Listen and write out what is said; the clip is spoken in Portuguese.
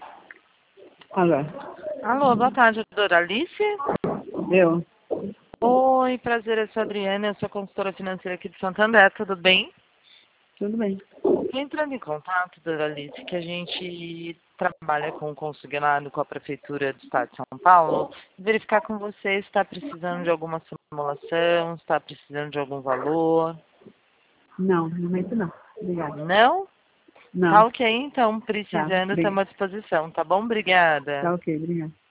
Alô? Alô, boa tarde, Doralice. Eu? Oi, prazer, eu sou a Adriana, eu sou consultora financeira aqui de Santander, tudo bem? Tudo bem. Estou entrando em contato, Doralice, que a gente trabalha com o consignado com a Prefeitura do Estado de São Paulo, verificar com você se está precisando de alguma simulação, se está precisando de algum valor. Não, no momento não. Obrigada. Não? Tá Não. ok, então, Tá, precisando, obrigada. estamos à disposição, tá bom? Obrigada. Tá ok, obrigada.